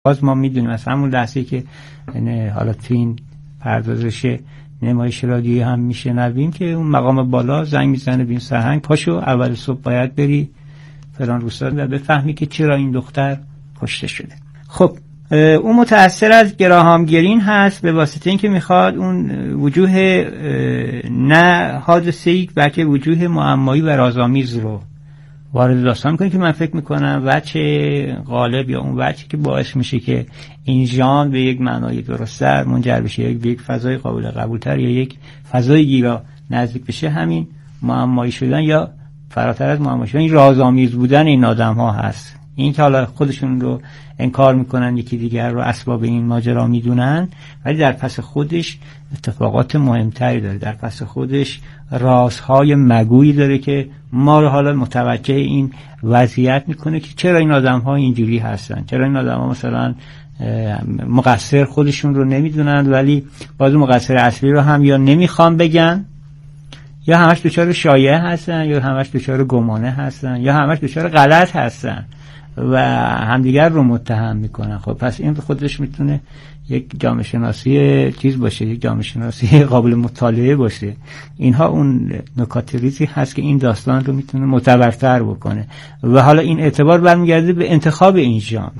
باز ما میدونیم از همون لحظه که حالا تو این پردازش نمایش رادیویی هم میشنویم که اون مقام بالا زنگ میزنه به این سرهنگ پاشو اول صبح باید بری فلان روستا و بفهمی که چرا این دختر کشته شده. خب اون متأثر از گراهام گرین هست به واسطه اینکه میخواد اون وجوه نه حادثه‌ای بلکه وجوه معمایی و رازآمیز رو وارد داستان کنه که من فکر میکنم وجه غالب یا اون وجهی که باعث میشه که این ژانر به یک معنای درست‌تر منجر بشه، به یک فضای قابل قبول‌تر یا یک فضای گیرا نزدیک بشه، همین معمایی شدن یا فراتر از معمایی شدن این رازآمیز بودن این آدم‌ها هست. این که حالا خودشون رو انکار میکنن، یکی دیگر رو اسباب این ماجرا میدونن، ولی در پس خودش اتفاقات مهمتری داره، در پس خودش رازهای مگویی داره که ما رو حالا متوجه این وضعیت میکنه که چرا این آدم‌ها اینجوری هستن، چرا این آدم‌ها مثلا مقصر خودشون رو نمیدونن ولی باز مقصر اصلی رو هم یا نمیخوان بگن یا همش دچار شایعه هستن یا همش دچار گمانه هستن یا همش دچار غلط هستن و همدیگر رو متهم میکنن. خب پس این خودش میتونه یک جامعه شناسی چیز باشه، یک جامعه شناسی قابل مطالعه باشه. اینها اون نکات ریزی هست که این داستان رو میتونه معتبرتر بکنه و حالا این اعتبار برمیگرده به انتخاب این ژانر.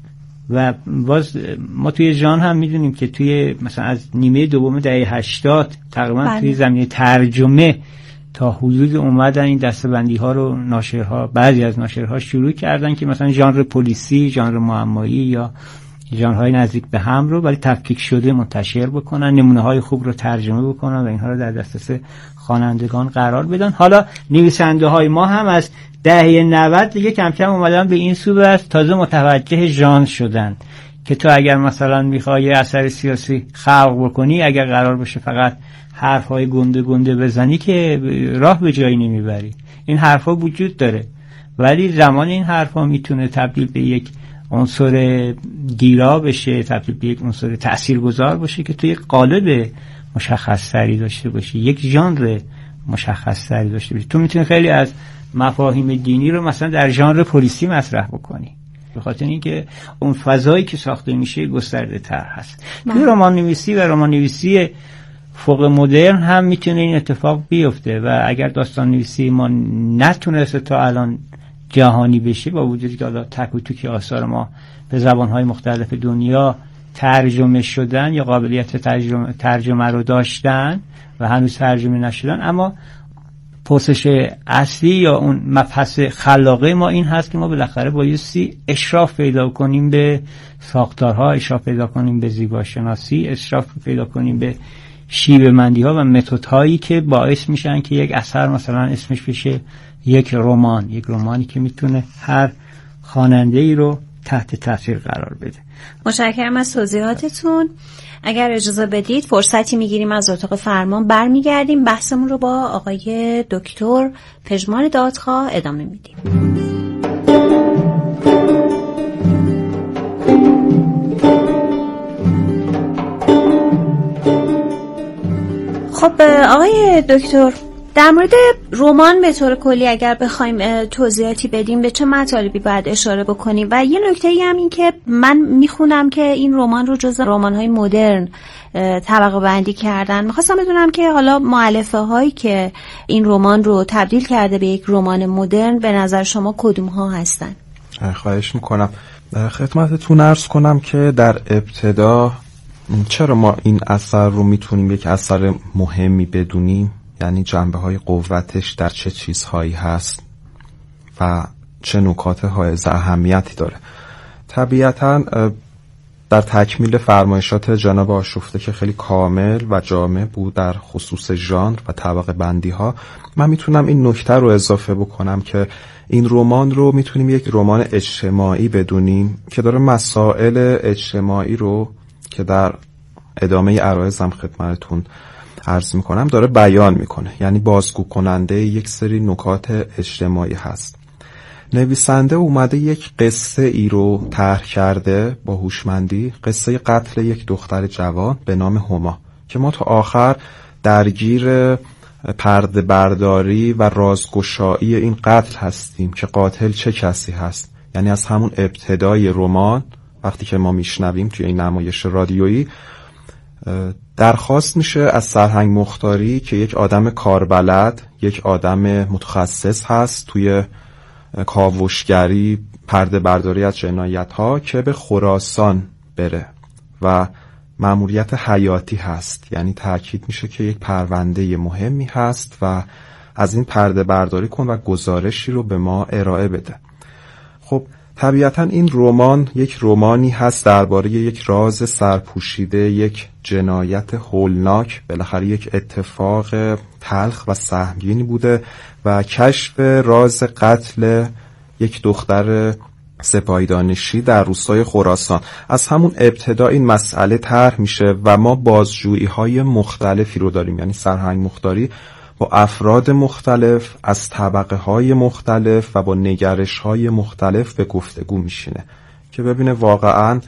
و باز ما توی ژانر هم میدونیم که توی مثلا از نیمه دوم دهه 80 تقریبا توی زمینه ترجمه تا حدود اومدن این دسته‌بندی ها رو ناشرها، بعضی از ناشرها شروع کردن که مثلا ژانر پلیسی، ژانر معمایی یا ژانرهای نزدیک به هم رو ولی تفکیک شده منتشر بکنن، نمونه های خوب رو ترجمه بکنن و اینها رو در دسترس خوانندگان قرار بدن. حالا نویسنده های ما هم از دهه 90 دیگه کم کم اومدن به این سو است، تازه متوجه ژانر شدن که تو اگر مثلا میخوای اثر سیاسی خلق بکنی، اگر قرار باشه فقط حرفهای گنده گنده بزنی که راه به جایی نمیبری. این حرفا وجود داره ولی زمان این حرفا میتونه تبدیل به یک عنصر گیرا بشه، تبدیل به یک عنصر تاثیرگذار باشه که توی قالب مشخص تری داشته باشه، یک ژانر مشخص تری داشته باشه. تو میتونی خیلی از مفاهیم دینی رو مثلا در ژانر پلیسی مطرح بکنی به خاطر اینکه اون فضایی که ساخته میشه گسترده تر هست. توی رمان نویسی و رمان نویسی فوق مدرن هم میتونه این اتفاق بیفته و اگر داستان نویسی ما نتونسته تا الان جهانی بشه، با وجودی که حالا تک و توکی آثار ما به زبانهای مختلف دنیا ترجمه شدن یا قابلیت ترجمه رو داشتن و هنوز ترجمه نشدن، اما پرسش اصلی یا اون مبحث خلاقه ما این هست که ما بالاخره بایستی اشراف پیدا کنیم به ساختارها، اشراف پیدا کنیم به زیباشناسی، اشراف پیدا کنیم به شیوه‌مندی‌ها و متدهایی که باعث میشن که یک اثر مثلا اسمش بشه یک رمان، یک رمانی که میتونه هر خواننده‌ای رو تحت تاثیر قرار بده. متشکرم از توضیحاتتون. اگر اجازه بدید فرصتی میگیریم از اتاق فرمان برمیگردیم، بحثمون رو با آقای دکتر پژمان دادخواه ادامه میدیم. خب آقای دکتر، در مورد رمان به طور کلی اگر بخوایم توضیحاتی بدیم به چه مطالبی باید اشاره بکنیم؟ و یه نکته‌ای هم این که من میخونم که این رمان رو جزو رمان‌های مدرن طبقه بندی کردن. میخواستم بدونم که حالا مؤلفه هایی که این رمان رو تبدیل کرده به یک رمان مدرن به نظر شما کدوم ها هستن؟ خواهش میکنم. خدمتتون عرض کنم که در ابتدا چرا ما این اثر رو میتونیم یک اثر مهمی بدونیم، یعنی جنبه های قوتش در چه چیزهایی هست و چه نکات حائز اهمیتی داره. طبیعتاً در تکمیل فرمایشات جناب آشفته که خیلی کامل و جامع بود در خصوص ژانر و طبقه بندی ها، من میتونم این نکته رو اضافه بکنم که این رمان رو میتونیم یک رمان اجتماعی بدونیم که داره مسائل اجتماعی رو که در ادامه عرایزم خدمتتون عرض میکنم داره بیان میکنه، یعنی بازگو کننده یک سری نکات اجتماعی هست. نویسنده اومده یک قصه ای رو طرح کرده با هوشمندی، قصه قتل یک دختر جوان به نام هما که ما تا آخر درگیر پرده برداری و رازگشایی این قتل هستیم که قاتل چه کسی هست. یعنی از همون ابتدای رمان وقتی که ما میشنویم توی این نمایش رادیویی، درخواست میشه از سرهنگ مختاری که یک آدم کاربلد، یک آدم متخصص هست توی کاوشگری، پرده برداری از جنایت ها، که به خراسان بره و مأموریت حیاتی هست. یعنی تأکید میشه که یک پرونده مهمی هست و از این پرده برداری کن و گزارشی رو به ما ارائه بده. خب طبیعتا این رمان یک رمانی هست درباره یک راز سرپوشیده، یک جنایت هولناک، بالاخره یک اتفاق تلخ و سهمگینی بوده و کشف راز قتل یک دختر سپاهی دانشی در روستای خراسان. از همون ابتدا این مسئله طرح میشه و ما بازجویی های مختلفی رو داریم. یعنی سرهنگ مختاری با افراد مختلف از طبقه های مختلف و با نگرش های مختلف به گفتگو میشینه که ببینه واقعا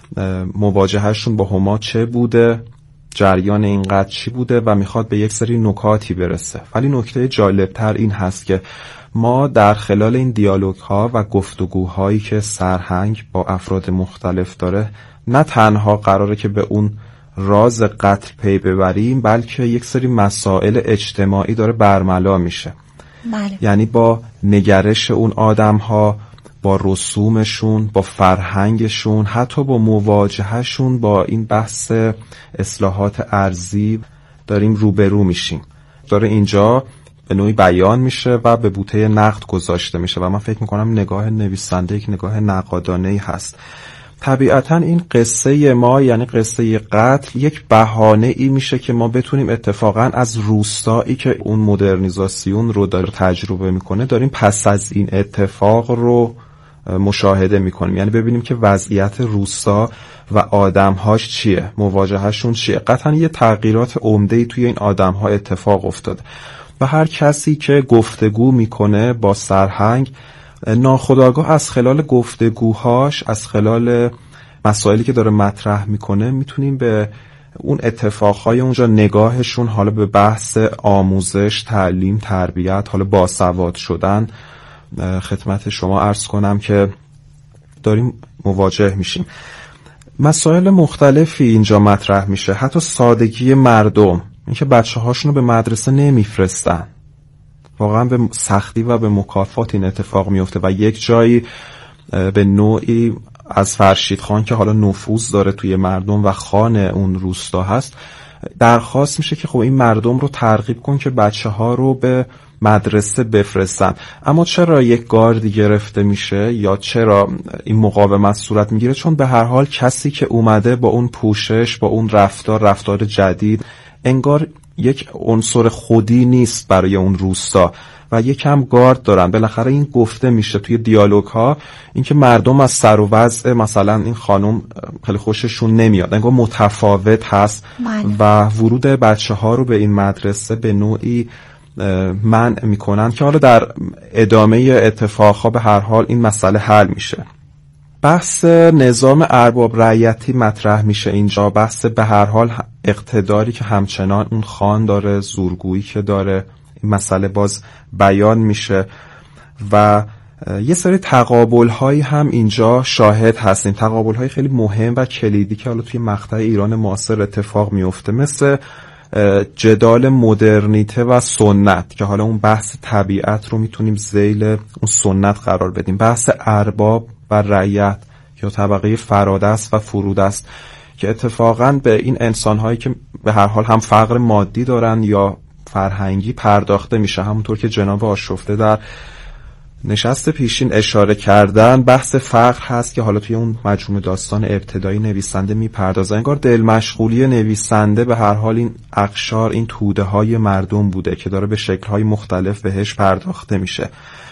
مواجههشون با هما چه بوده، جریان این قتل چی بوده و میخواد به یک سری نکاتی برسه. ولی نکته جالبتر این هست که ما در خلال این دیالوگ ها و گفتگوهایی که سرهنگ با افراد مختلف داره، نه تنها قراره که به اون راز قتل پی ببریم، بلکه یک سری مسائل اجتماعی داره برملا میشه. بله. یعنی با نگرش اون آدم ها، با رسومشون، با فرهنگشون، حتی با مواجههشون با این بحث اصلاحات ارضی داریم روبرو میشیم. داره اینجا به نوعی بیان میشه و به بوته نقد گذاشته میشه و من فکر میکنم نگاه نویسنده یک نگاه نقادانه‌ای هست. طبیعتا این قصه ما، یعنی قصه قتل، یک بهانه‌ای میشه که ما بتونیم اتفاقا از روستایی که اون مدرنیزاسیون رو داره تجربه میکنه، داریم پس از این اتفاق رو مشاهده میکنیم. یعنی ببینیم که وضعیت روستا و آدمهاش چیه، مواجههشون چیه. قطعا یه تغییرات عمده‌ای توی این آدمها اتفاق افتاده و هر کسی که گفتگو میکنه با سرهنگ، ناخودآگاه از خلال گفتگوهاش، از خلال مسائلی که داره مطرح میکنه، میتونیم به اون اتفاقهای اونجا نگاهشون، حالا به بحث آموزش، تعلیم، تربیت، حالا باسواد شدن، خدمت شما عرض کنم که داریم مواجه میشیم. مسائل مختلفی اینجا مطرح میشه، حتی سادگی مردم، اینکه بچه هاشونو به مدرسه نمیفرستن، واقعا به سختی و به مکافات این اتفاق میفته و یک جایی به نوعی از فرشید خان که حالا نفوذ داره توی مردم و خان اون روستا هست، درخواست میشه که خب این مردم رو ترغیب کن که بچه ها رو به مدرسه بفرستن. اما چرا یک گاردی گرفته میشه یا چرا این مقاومت صورت میگیره؟ چون به هر حال کسی که اومده با اون پوشش، با اون رفتار جدید، انگار یک عنصر خودی نیست برای اون روستا و یکم گارد دارن. بالاخره این گفته میشه توی دیالوگ ها، اینکه مردم از سر و وضع مثلا این خانم خیلی خوششون نمیاد، انگار متفاوت هست و ورود بچه ها رو به این مدرسه به نوعی منع میکنن که حالا در ادامه اتفاقها به هر حال این مسئله حل میشه. بحث نظام ارباب رعیتی مطرح میشه اینجا، بحث به هر حال اقتداری که همچنان اون خان داره، زورگویی که داره، این مسئله باز بیان میشه و یه سری تقابل هایی هم اینجا شاهد هستیم، تقابل های خیلی مهم و کلیدی که حالا توی مقطع ایران معاصر اتفاق میفته، مثل جدال مدرنیته و سنت که حالا اون بحث طبیعت رو میتونیم ذیل اون سنت قرار بدیم، بحث ارباب و رعیت یا طبقه فرادست و فرودست که اتفاقاً به این انسان‌هایی که به هر حال هم فقر مادی دارن یا فرهنگی پرداخته میشه. همونطور که جناب آشفته در نشست پیشین اشاره کردن، بحث فقر هست که حالا توی اون مجموعه داستان ابتدایی نویسنده میپردازه. انگار دل مشغولی نویسنده به هر حال این اقشار، این توده های مردم بوده که داره به شکل‌های مختلف بهش پرداخته میشه.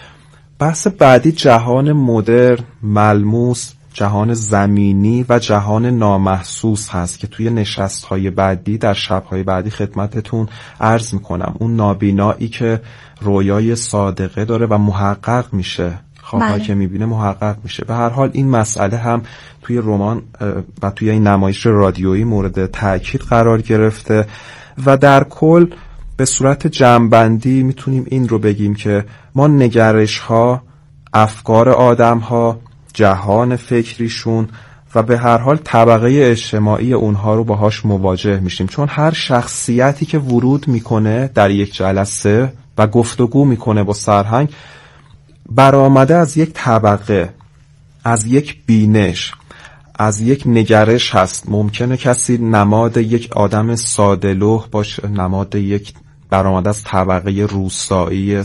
بحث بعدی جهان مدرن، ملموس، جهان زمینی و جهان نامحسوس هست که توی نشست‌های بعدی، در شب‌های بعدی خدمتتون عرض میکنم. اون نابینایی که رویای صادقه داره و محقق میشه، خوابایی که میبینه محقق میشه. به هر حال این مسئله هم توی رمان و توی این نمایش رادیویی مورد تأکید قرار گرفته و در کل به صورت جمع‌بندی میتونیم این رو بگیم که ما نگرش‌ها، افکار آدم‌ها، جهان فکریشون و به هر حال طبقه اجتماعی اونها رو باهاش مواجه میشیم، چون هر شخصیتی که ورود میکنه در یک جلسه و گفتگو میکنه با سرهنگ برآمده از یک طبقه، از یک بینش، از یک نگرش هست. ممکنه کسی نماد یک آدم ساده‌لوح باشه، نماد یک برآمده از طبقه روستایی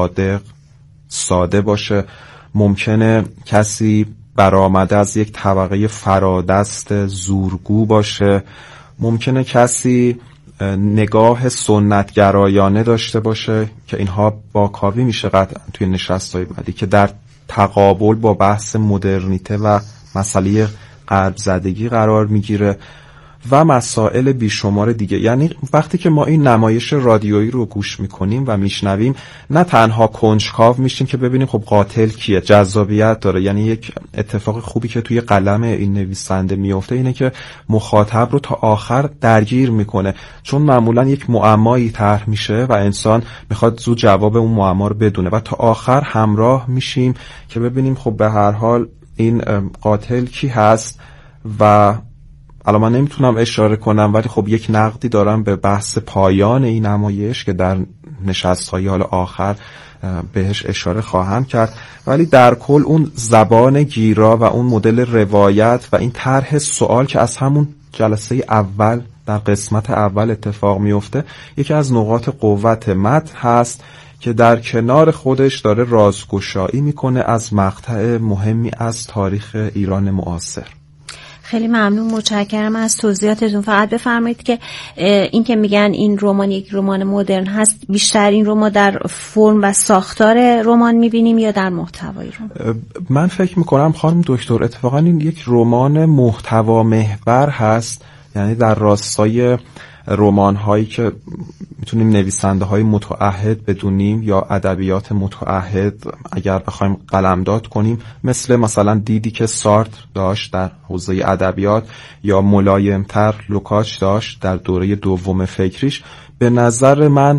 ساده باشه، ممکنه کسی برآمده از یک طبقه فرادست زورگو باشه، ممکنه کسی نگاه سنتگرایانه داشته باشه که اینها واکاوی میشه قطعا توی نشست‌های بعدی که در تقابل با بحث مدرنیته و مسئله غرب زدگی قرار میگیره و مسائل بیشمار دیگه. یعنی وقتی که ما این نمایش رادیویی رو گوش میکنیم و میشنویم، نه تنها کنجکاو میشیم که ببینیم خب قاتل کیه، جذابیت داره. یعنی یک اتفاق خوبی که توی قلم این نویسنده میفته اینه که مخاطب رو تا آخر درگیر میکنه، چون معمولا یک معمایی طرح میشه و انسان میخواد زود جواب اون معما رو بدونه و تا آخر همراه میشیم که ببینیم خب به هر حال این قاتل کی هست. و الان من نمیتونم اشاره کنم ولی خب یک نقدی دارم به بحث پایان این نمایش که در نشست‌های حال آخر بهش اشاره خواهم کرد، ولی در کل اون زبان گیرا و اون مدل روایت و این طرح سوال که از همون جلسه اول در قسمت اول اتفاق میفته یکی از نقاط قوت متن هست که در کنار خودش داره رازگشایی میکنه از مقطع مهمی از تاریخ ایران معاصر. خیلی ممنون، متشکرم از توضیحاتتون. فقط بفرمایید که این که میگن این رمان یک رمان مدرن هست، بیشتر این رو ما در فرم و ساختار رمان میبینیم یا در محتوای رمان؟ من فکر میکنم خانم دکتر اتفاقا این یک رمان محتوا محور هست، یعنی در راستای رمان هایی که میتونیم نویسنده های متعهد بدونیم یا ادبیات متعهد اگر بخوایم قلمداد کنیم، مثلا دیدی که سارتر داشت در حوزه ادبیات یا ملایمتر لوکاچ داشت در دوره دوم فکریش. به نظر من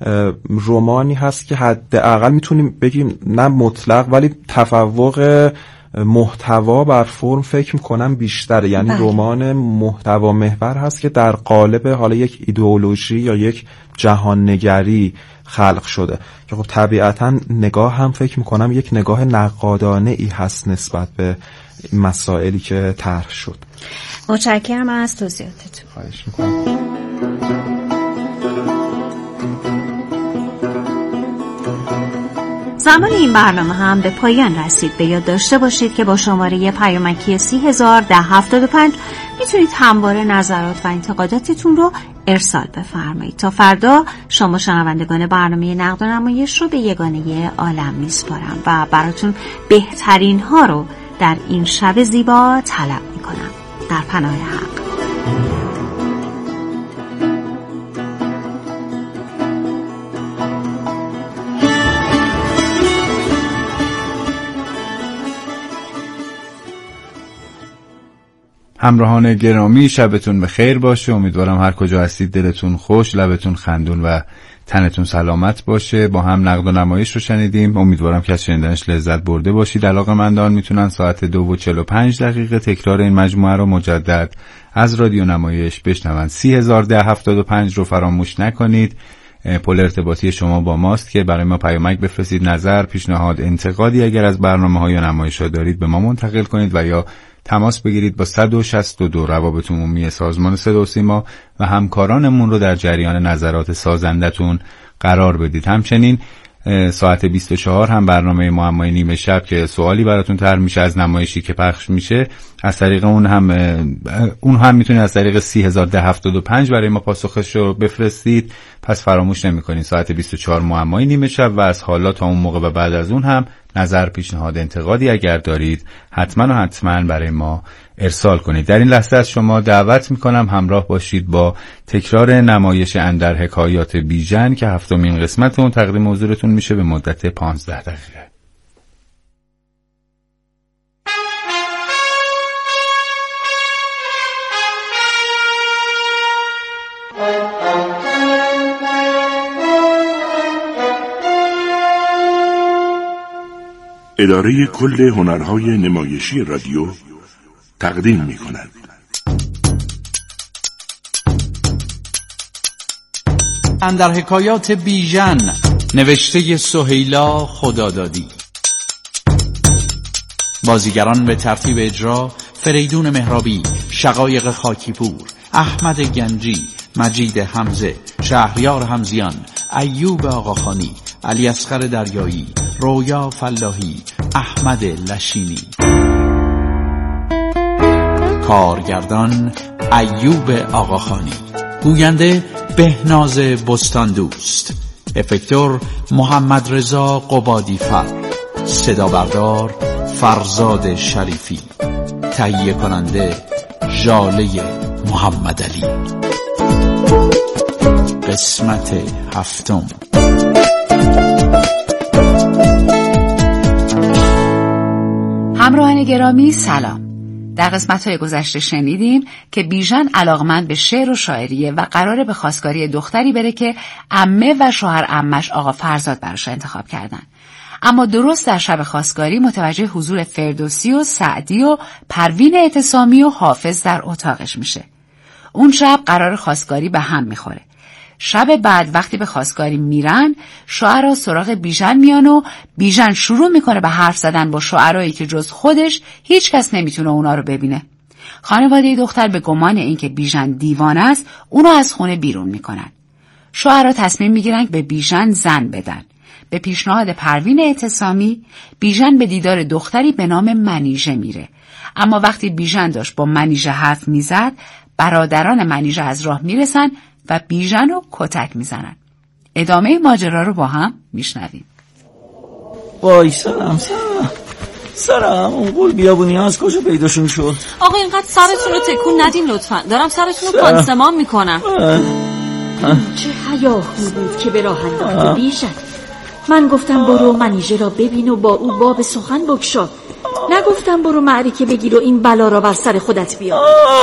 رمانی هست که حداقل میتونیم بگیم نه مطلق ولی تفوق محتوا بر فرم فکر میکنم بیشتره. یعنی رمان محتوا محور هست که در قالب حالا یک ایدئولوژی یا یک جهان نگری خلق شده که خب طبیعتا نگاه هم فکر میکنم یک نگاه نقادانه ای هست نسبت به مسائلی که طرح شد. متشکرم از توضیحاتتون. خواهش میکنم. زمان این برنامه هم به پایان رسید. به یاد داشته باشید که با شماره پیامکی 301075 میتونید همواره نظرات و انتقاداتتون رو ارسال بفرمایید. تا فردا شما شنوندگان برنامه نقد و نمایش رو به یگانه عالم میسپارم و براتون بهترین ها رو در این شب زیبا طلب میکنم. در پناه حق. همراهان گرامی، شبتون به خیر باشه. امیدوارم هر کجا هستید دلتون خوش، لبتون خندون و تنتون سلامت باشه. با هم نقد و نمایش رو شنیدیم. امیدوارم که از شنیدنش لذت برده باشید. علاقه‌مندان میتونن ساعت 2:45 تکرار این مجموعه رو مجدد از رادیو نمایش بشنون. 301075 رو فراموش نکنید. پل ارتباطی شما با ماست که برای ما پیامک بفرستید، نظر، پیشنهاد، انتقادی اگر از برنامه‌ها یا نمایش‌ها دارید به ما منتقل کنید و یا تماس بگیرید با 162 روابط عمومی سازمان صدا و سیما و همکارانمون رو در جریان نظرات سازندتون قرار بدید. همچنین ساعت 24 هم برنامه معمای نیمه شب که سوالی براتون طرح میشه از نمایشی که پخش میشه، از طریق اون هم میتونید از طریق 301075 برای ما پاسخش رو بفرستید. پس فراموش نمی‌کنید ساعت 24 معمای نیمه شب و از حالا تا اون موقع و بعد از اون هم نظر، پیشنهاد، انتقادی اگر دارید حتما برای ما ارسال کنید. در این لحظه از شما دعوت میکنم همراه باشید با تکرار نمایش اندر حکایات بیژن که 7مین قسمت اون تقدیم حضورتون میشه به مدت 15 دقیقه. اداره کل هنرهای نمایشی رادیو تقدیم می‌کند. اندر حکایات بیژن، نوشته سهیلا خدادادی. بازیگران به ترتیب اجرا: فریدون مهرابی، شقایق خاکیپور، احمد گنجی، مجید حمزه، شهریار حمزیان، ایوب آقاخانی، علی اصغر دریایی، رویا فلاحی، احمد لشینی. کارگردان ایوب آقاخانی. گوینده بهناز بستان دوست. افکتور محمد رضا قبادی فر. صدا بردار فرزاد شریفی. تهیه کننده ژاله محمد علی. قسمت 7. همراهان گرامی سلام. در قسمت‌های گذشته شنیدیم که بیژن علاقمند به شعر و شاعریه و قراره به خواستگاری دختری بره که عمه و شوهر عمش آقا فرزاد براش انتخاب کردن. اما درست در شب خواستگاری متوجه حضور فردوسی و سعدی و پروین اعتصامی و حافظ در اتاقش میشه. اون شب قرار خواستگاری به هم میخوره. شب بعد وقتی به خواستگاری میرن، شاعرها سراغ بیژن میان و بیژن شروع میکنه به حرف زدن با شاعرایی که جز خودش هیچ کس نمیتونه اونا رو ببینه. خانواده دختر به گمان اینکه بیژن دیوانه است، اونو از خونه بیرون میکنن. شاعرها تصمیم میگیرن به بیژن زن بدن. به پیشنهاد پروین اعتصامی، بیژن به دیدار دختری به نام منیژه میره. اما وقتی بیژن داشت با منیژه حرف میزد، برادران منیژه از راه میرسن و بیژن رو کتک میزنن. ادامه ماجرا رو با هم میشنویم. وای سرم اون قول بیابونی ها از کجا پیداشون شد؟ آقا اینقدر سرتون رو تکون ندین لطفا، دارم سرتون رو پانسمان میکنم. چه هیاهویی بود که به راه انداخته بیژن. من گفتم برو منیژه را ببین و با او باب سخن بگشا. نگفتم برو معرکه بگیر و این بلا را بر سر خودت بیار.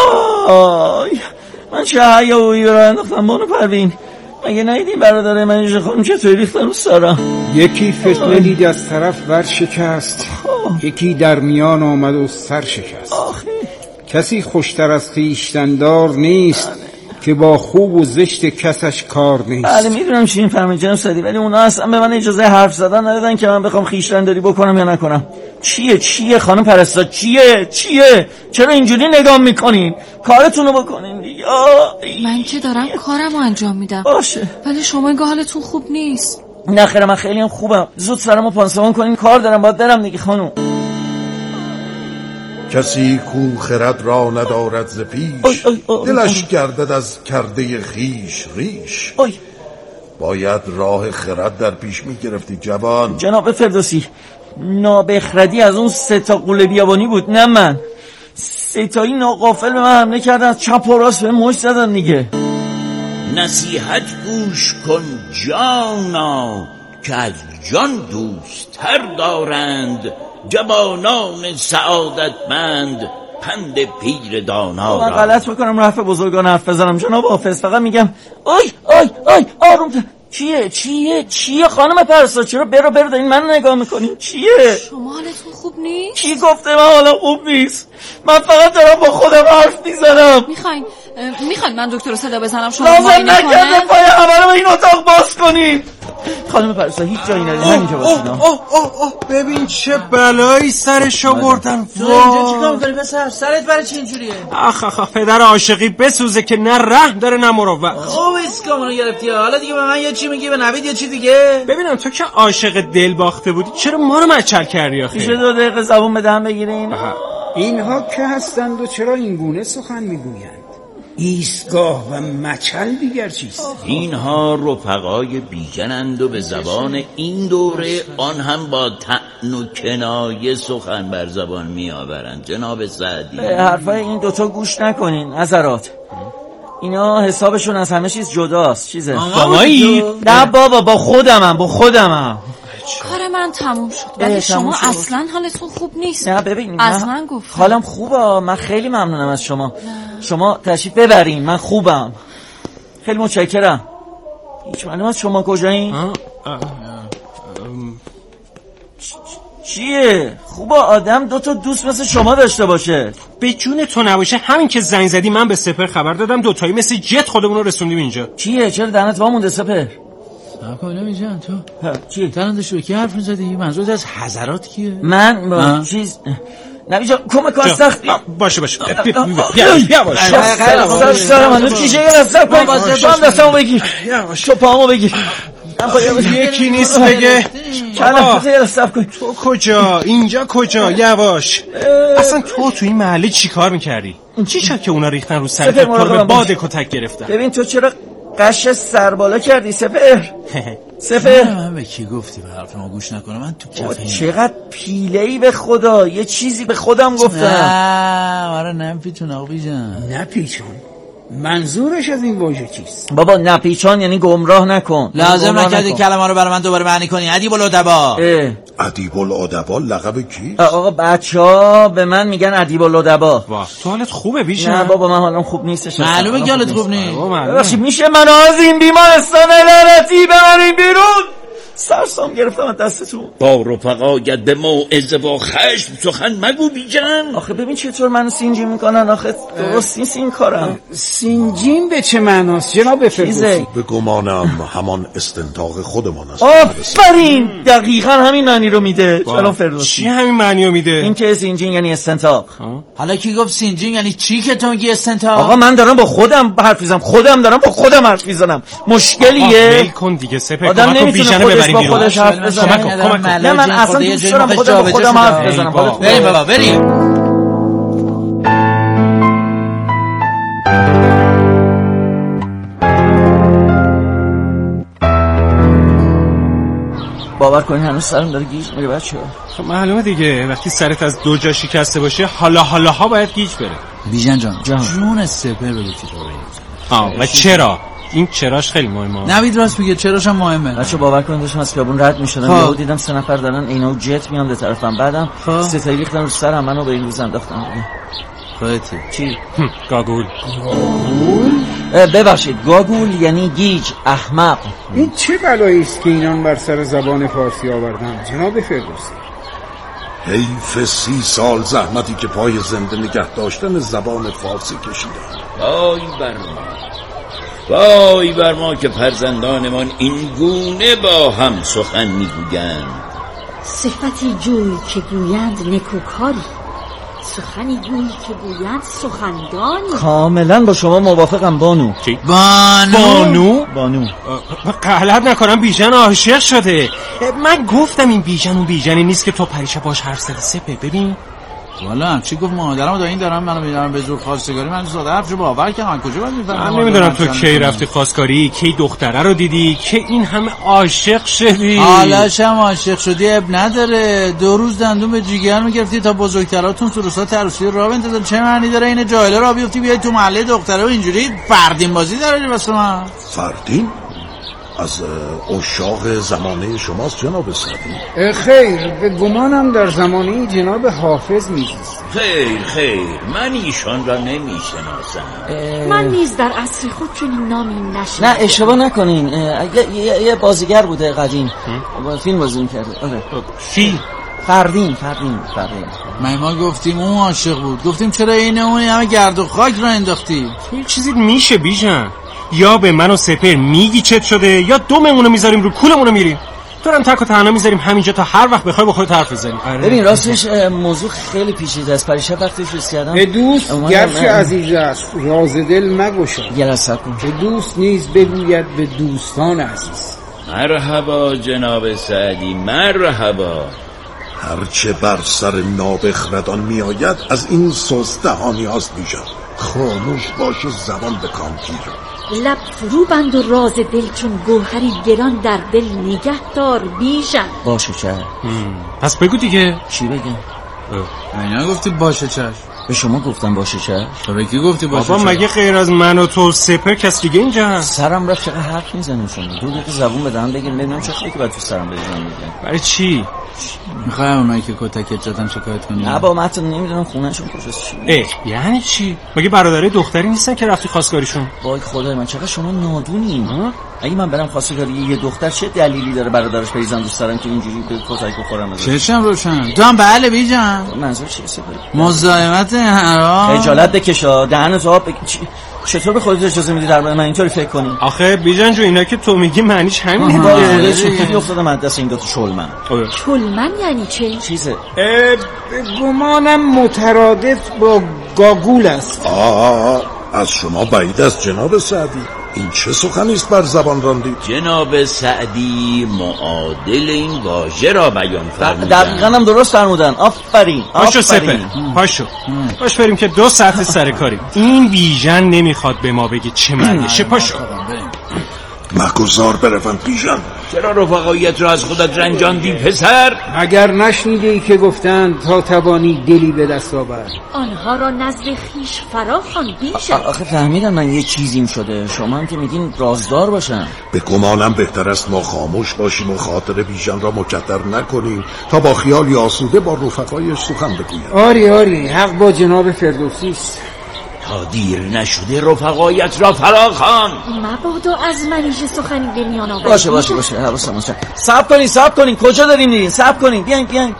من چه هیاهویی را انداختم بانو پروین؟ مگه ندیدین برادر منیژه خانم چطوری ریختن رو سرم؟ یکی فتنه دید از طرف ور شکست، یکی در میان آمد و سر شکست. کسی خوشتر از خویشتندار نیست که با خوب و زشت کسش کار نیست. بله میدونم چی این فهمه جناب سعدی، ولی اونا اصلا به من اجازه حرف زدن ندادن که من بخوام خویشتنداری بکنم یا نکنم. چیه خانم پرستار؟ چیه چرا اینجوری نگاه میکنین؟ کارتون رو بکنین دیگه. من که دارم کارمو انجام میدم. باشه، ولی شما انگار حالتون خوب نیست. نه خیلی، من خیلی هم خوبم. زود سرمو پانسمان کنین، کار دارم باید برم دیگه خانم. کسی کو خرد را ندارد ز پیش، دلش گردد از کرده خیش ریش. باید راه خرد در پیش میگرفتی جوان. جناب فردوسی، نابخردی از اون 3 قوله بیابانی بود، نه من. 3 ناغافل به من حمله کردن، از چپ و راست به مشت زدن دیگه. نصیحت گوش کن جانا، که از جان دوست‌تر دارند جوانان سعادتمند پند پیر دانا را. من غلط میکنم رفع بزرگان حرف بزنم جناب حافظ، فقط میگم آی آروم. چیه خانم پرستار؟ چرا برو دارین من نگاه میکنین؟ چیه؟ شما حالتون خوب نیست؟ کی گفته من حالا خوب نیست؟ من فقط دارم با خودم حرف میزنم. میخواین من دکتر رو صدا بزنم شما لازم معاینه کنه؟ نکرده پای همه رو به این اتاق باز کنین. خانم پرستار هیچ جایی ندید، همینجا باشینا. ببین چه بلایی سرش آوردن. تو اینجا چیکار می‌کنی پسر؟ سرت برای چی اینجوریه؟ آخ پدر عاشقی بسوزه که نه رحم داره نه مروت. خوب اسکامونو گرفتی. حالا دیگه به من یه چی میگی، به نوید یه چی دیگه؟ ببینم تو که عاشق دل باخته بودی چرا ما رو مچل کردی آخه؟ میشه 2 دقیقه زبون بدهم بگیرین؟ اینها که هستند و چرا این گونه سخن میگویند؟ ایستگاه و مچل دیگر چیست؟ اینها رفقای بیژنند و به زبان این دوره آن هم با طعن و کنایه سخن بر زبان می آورند. جناب سعدی، حرفای این 2 گوش نکنین حضرات. اینا حسابشون از همه چیز جداست. چیزه بابایی؟ نه بابا، با خودمم. کار من تموم شد، ولی شما اصلا حالتون خوب نیست. نه ببین، از من گفتم حالم خوبه. من خیلی ممنونم از شما. شما تشریف ببرین، من خوبم. خیلی متشکرم. هیچ معلوم از شما کجایین؟ چیه؟ خوبه آدم 2 دوست مثل شما داشته باشه. به جون تو نباشه، همین که زنگ زدی من به سپر خبر دادم، دوتایی مثل جت خودمون رو رسوندیم اینجا. چیه؟ چرا دهنت وا مونده سپر؟ صاحب نمی‌جان تو چی؟ ترنده شو کی حرف می‌زدی؟ منظورت از حضرات کیه؟ من چیز نبی جان کمک کن سخت. باشه بیا باشه سلام کیشه رفتم کن شام دستمو بگیر شو پامو بگیر یکی نیست بگه تو کجا اینجا کجا یواش. اصلا تو این محله چی کار میکردی؟ چی شد که اونا ریختن رو سرت تو رو به باد کتک گرفتن؟ ببین تو چرا قش سربالا کردی سپر؟ من به کی گفتی به حرف ما گوش نکنه؟ من تو کفه چقدر پیله‌ای به خدا، یه چیزی به خودم گفتم. نه آره نپیچون آقا جان. نپیچون منظورش از این واژه چیست؟ بابا نپیچان یعنی گمراه نکن. لازم نکردی کلمه رو برای من دوباره معنی کنی. ادیب الادبا. ادیب الادبا لقب کی؟ آقا بچه‌ها به من میگن ادیب الادبا. تو حالت خوبه بیشه؟ نه بابا من حالم خوب نیستش. معلومه که حالت خوب نیست. ببخشید میشه من از این بیمارستان لعنتی ببرین بیرون؟ سرسام گرفتم از دستتون. با رفقایت به موعظه و خشم سخن مگو بیجن. آخه ببین چطور منو سینجی میکنن. آخه درست نیست این کارم. سینجیم به چه معناست جناب فردوسی؟ به گمانم همان استنتاق خودمان است. آفرین دقیقاً همین معنی رو میده جناب فردوسی. چی همین معنی رو میده؟ این که سینجین یعنی استنتاق. حالا کی گفت سینجین یعنی چی که تو میگی استنتاق؟ آقا من دارم با خودم حرف میزنم. خودم دارم با خودم حرف میزنم. مشکلیه؟ ول کن دیگه سپر. کمکو بیژن ببریم بیرون. خودش حرف بزنم. نه من اصلا دوست دارم خودم حرف بزنم. بریم بابا بریم. باور کنی هنوز سرم داره گیج میره بچه‌ها. خب معلومه دیگه وقتی سرت از دو جا شکسته باشه حالا باید گیج بره. بیژن جان جون سپر بده تو. و چرا؟ این چراش خیلی مهمه. نوید راست میگه چراش هم مهمه. بچا باور کنید داشتم از خیابون رد میشدم یهو دیدم 3 نفر دارن عینو جت میان به طرفم. بعدم ستایی ریختن رو سرم منو به این روز انداختن. خودتی چی؟ گاگول. ببخشید گاگول یعنی گیج احمق. این چه بلایی است که اینان بر سر زبان فارسی آوردن جناب فردوسی؟ حیف 30 سال زحمتی که پای زنده نگه داشتن زبان فارسی کشیدن. وای بر ما که فرزندانمان این گونه با هم سخن میگویند. صفتی جوی که گویند نکوکاری، سخنی گویی که گویند سخندانی. کاملا با شما موافقم بانو. چی؟ بانو غلط نکنم بیژن عاشق شده. من گفتم این بیژن اون بیژنی نیست که تو پریشب باش حرف زدی سپه. ببین والا چی گفت مادرم دا این دارم منو میذارم به زور خواستگاری. من ساده حرفشو باور کردم. کجا باید میفهمم؟ من نمیدونم تو کی رفتی خواستگاری، کی دختره رو دیدی که این همه عاشق شدی. حالاش هم عاشق شدی اب نداره. 2 روز دندون به جیگر میگرفتی تا بزرگتراتون سروسات عروسی راه بندازن. چه معنی داره این جاهله راه بیفتی بیای تو محله دختره و اینجوری فردین بازی داره واسه من؟ فردین؟ از عشاق زمانه شماست جناب سعدی؟ خیر به گمانم در زمانه جناب حافظ میزیست. خیر من ایشان را نمیشناسم. من نیز در عصر خود چنین نامی نشنیدم. نه اشتباه نکنین. یه بازیگر بوده قدیم فیلم بازی می‌کرده. آره فردین. ما گفتیم اون عاشق بود. گفتیم چرا این اون همه گرد و خاک را انداختی؟ این چیزی میشه بیژن؟ یا به من و سپر میگی چت شده یا دوممونو میذاریم رو کولمونو میریم. دورم تک و تنها میذاریم همینجا تا هر وقت بخوای با خودت حرف بزنی. ببین راستش موضوع خیلی پیچیده است. پریشب وقتی فیس کردم به دوست گرچه عزیز است راز دل مگشا. جلسه کن. به دوست نیز بگوید به دوستان عزیز. مرحبا جناب سعدی مرحبا. هرچه بر سر نابخردان میآید از این سستهانی هاست بیژن. خاموش باش و زبان به کام گیر. لب فرو بند و راز دل چون گوهری گران در دل نگه دار بیژن. باشه چشم. پس بگو دیگه. چی بگم؟ اینا گفتی باشه چشم. به شما گفتم باشه چشم. تو به کی گفتی باشه چشم؟ بابا مگه غیر از من و تو سپر کس دیگه اینجا هست؟ سرم رفت. چقدر حرف میزنیم شما. 2 دقیقه زبون بدم بگیم ببینم چه خیلی که باید تو سرم بزنم. برای چی؟ میخوای اونایی که کتکت زدن شکایت کنی؟ نه با من حتی نمیدونم خونهشون کجاست. یعنی چی؟ مگه برادرای دختری نیستن که رفتی خواستگاریشون؟ وای خدای من چقدر شما نادونین. اگه من برم خواستگاری یه دختر چه دلیلی داره برادرش بریزن دوست دارم که اینجوری به کتک بخورم؟ چشم روشن. تو هم بله بیجان. منظور چیه سپری؟ مزاحمت حرام. خجالت بکشا، دهنت آب چطور به خودت اجازه میدی درباره من اینطوری فکر کنی؟ آخه بیجان جو اینا که تو میگی معنیش همینه دیگه. چطوری افتاده من دست این دوتا شلمن؟ شلمن یعنی چه؟ چیزه؟ گمانم مترادف با گاگول است. از شما بعید است جناب سعدی. این چه سخنی است بر زبان راندید؟ جناب سعدی معادل این واژه را بیان فرمودند. دقیقاً هم درست فرمودن. آفرین. پاشو سپر، پاشو. باش بریم که 2 ساعت سر کاریم. این بیژن نمیخواد به ما بگه چه معنیشه. پاشو. مگذار بروم بیژن. چرا رفقایت را از خودت رنجاندی پسر؟ اگر نشنیده ای که گفتند تا توانی دلی به دست آورد. آنها را نزد خیش فراخوان بیژن. آخه فهمیدم من یه چیزیم شده. شما هم که میگین رازدار باشم. به گمانم بهتر است ما خاموش باشیم و خاطر بیژن را مکدر نکنیم تا با خیالی آسوده با رفقایش سخن بگوید. آری حق با جناب فردوسی است. تا دیر نشده رفقایت را فراخوان. مبادا از منیژه سخنی به میان آوری. باشه حواسم باشه. صبر کنین کجا داریم میرین؟ صبر کنین بیاین.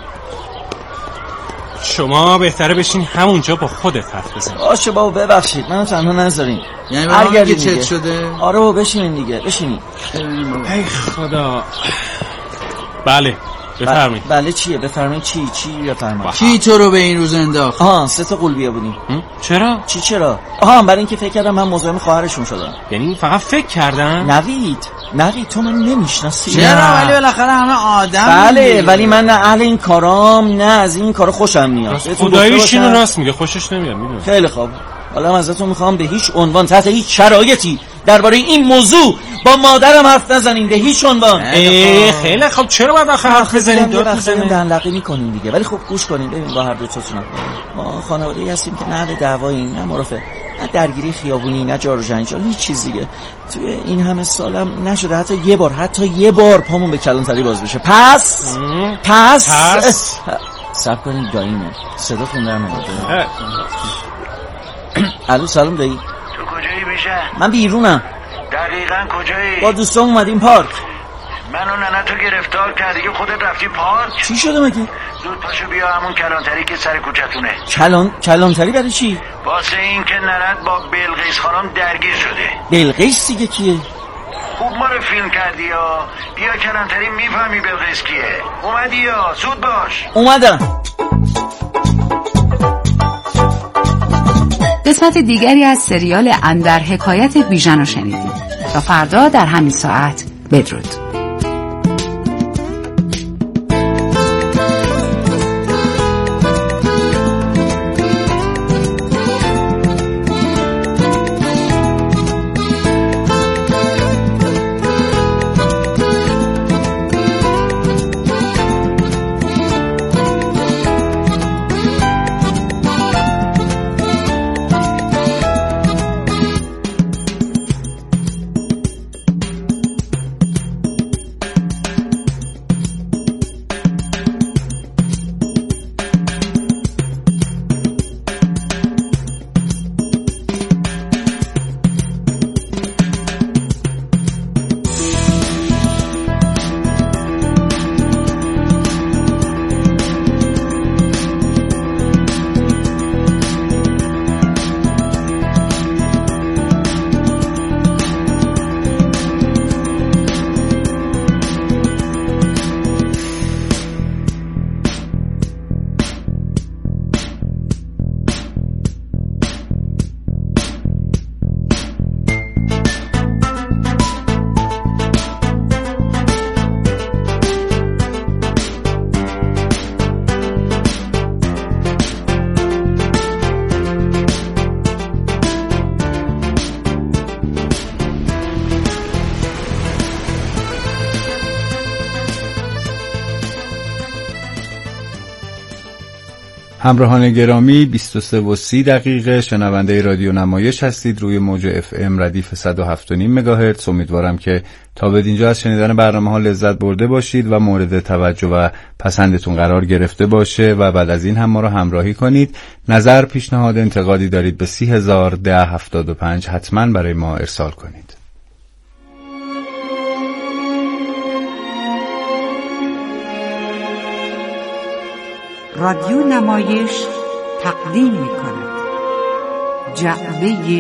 شما بهتره بشین همونجا با خودت حرف بزن. باشه بابا ببخشید منو تنها نذارین. یعنی برام که چت شده؟ آره بابا بشینین دیگه بشینین. ای خدا. بله بفرمایید. بله چیه؟ بفرمایید چی بفرمایید. کی تو رو به این روز انداخت؟ 3 تا قولبیه بودیم. چرا؟ چرا؟ برای اینکه فکر کردم من مزاحم خواهرشون شدم. یعنی فقط فکر کردن؟ نوید تو من نمیشناسی. چرا؟ ولی بالاخره همه آدم. بله ولی من نه اهل این کارام نه از این کارا خوشم میاد. خداییش اینو راست میگه خوشش نمیاد میدونم. خیلی خوب. حالا ازتون میخوام به هیچ عنوان تحت هیچ شرایطی درباره این موضوع با مادرم حرف نزنین. به هیچ عنوان. خیلی خب چرا باید آخه حرف بزنیم؟ دندقی میکنین دیگه. ولی خب گوش کنین ببین با هر دو تاتون ما خانواده‌ای هستیم که نه اهل دعوایی نه مرافع نه درگیری خیابونی نه جار و جنجال هیچ چیز دیگه. توی این همه سالم نشده حتی یه بار پامون به کلانتری باز بشه. پس صبر کنین داییمه صداتون در نمیاد. الو سلام دایی. تو کجایی بیژن؟ من بیرونم. دقیقاً کجایی؟ با دوستام اومدیم پارک. منو ننتو گرفتار کردی که خودت رفتی پارک؟ چی شده مگه؟ زود پاشو بیا همون کلانتری که سر کوچتونه. کلانتری برای چی؟ واسه این که ننت با بلقیس خانم درگیر شده. بلقیس دیگه کیه؟ خوب ما رو فیلم کردی یا بیا کلانتری میفهمی بلقیس کیه. اومدی یا زود باش. اومدم. قسمت دیگری از سریال اندر حکایت بیژن رو شنیدیم. تا فردا در همین ساعت بدرود. همراهان گرامی 23:30 شنونده رادیو نمایش هستید روی موج اف ام ردیف 107.5 مگاهرتز. امیدوارم که تا به اینجا از شنیدن برنامه‌ها لذت برده باشید و مورد توجه و پسندتون قرار گرفته باشه و بعد از این هم ما رو همراهی کنید. نظر، پیشنهاد، انتقادی دارید به 30,01075 حتما برای ما ارسال کنید. رادیو نمایش تقدیم می کند جعبه